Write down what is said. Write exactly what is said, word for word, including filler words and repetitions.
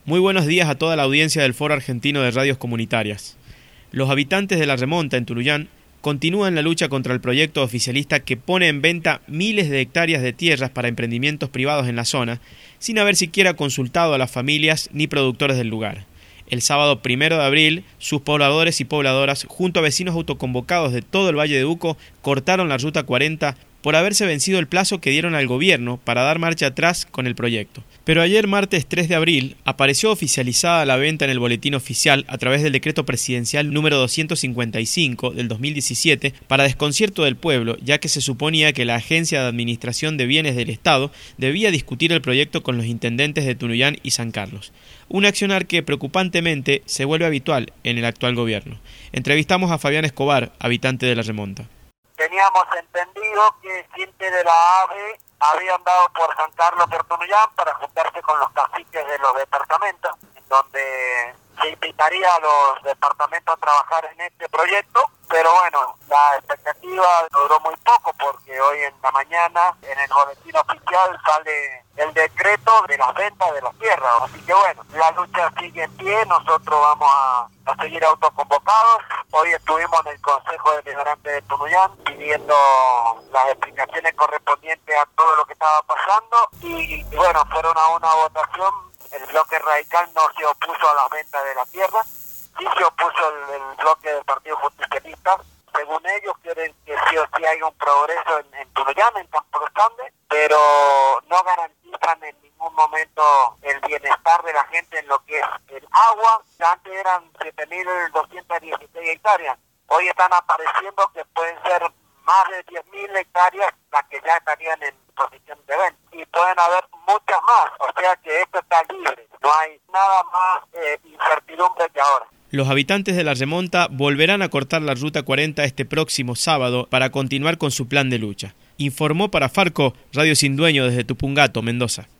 Muy buenos días a toda la audiencia del Foro Argentino de Radios Comunitarias. Los habitantes de La Remonta, en Tunuyán, continúan la lucha contra el proyecto oficialista que pone en venta miles de hectáreas de tierras para emprendimientos privados en la zona, sin haber siquiera consultado a las familias ni productores del lugar. El sábado primero de abril, sus pobladores y pobladoras, junto a vecinos autoconvocados de todo el Valle de Uco, cortaron la Ruta cuarenta por haberse vencido el plazo que dieron al gobierno para dar marcha atrás con el proyecto. Pero ayer, martes tres de abril, apareció oficializada la venta en el boletín oficial a través del decreto presidencial número doscientos cincuenta y cinco del dos mil diecisiete para desconcierto del pueblo, ya que se suponía que la Agencia de Administración de Bienes del Estado debía discutir el proyecto con los intendentes de Tunuyán y San Carlos. Un accionar que preocupantemente se vuelve habitual en el actual gobierno. Entrevistamos a Fabián Escobar, habitante de La Remonta. Teníamos entendido que gente de la A V E habían dado por San Carlos por Tunuyán para juntarse con los caciques de los departamentos, en donde se invitaría a los departamentos a trabajar en este proyecto, pero bueno, la expectativa duró muy poco porque hoy en la mañana en el boletín oficial sale el decreto de las ventas de las tierras, así que bueno, la lucha sigue en pie, nosotros vamos a, a seguir autoconvocados. Hoy estuvimos en el Consejo Deliberante de Tunuyán pidiendo las explicaciones correspondientes a todo lo que estaba pasando y, y bueno, fueron a una votación. El bloque radical no se opuso a la venta de la tierra, sí se opuso el, el bloque del Partido Justicialista. Según ellos quieren que sí o sí hay un progreso en, en Tunuyán, en Campo Los Andes, pero no garantizan en ningún momento el bienestar de la gente en lo que es el agua. Antes eran siete mil doscientas dieciséis hectáreas, hoy están apareciendo que pueden ser más de diez mil hectáreas las que ya estarían en posición de venta. Y pueden haber muchas más, o sea que esto está libre. No hay nada más eh, incertidumbre que ahora. Los habitantes de La Remonta volverán a cortar la Ruta cuarenta este próximo sábado para continuar con su plan de lucha. Informó para Farco, Radio Sin Dueño desde Tupungato, Mendoza.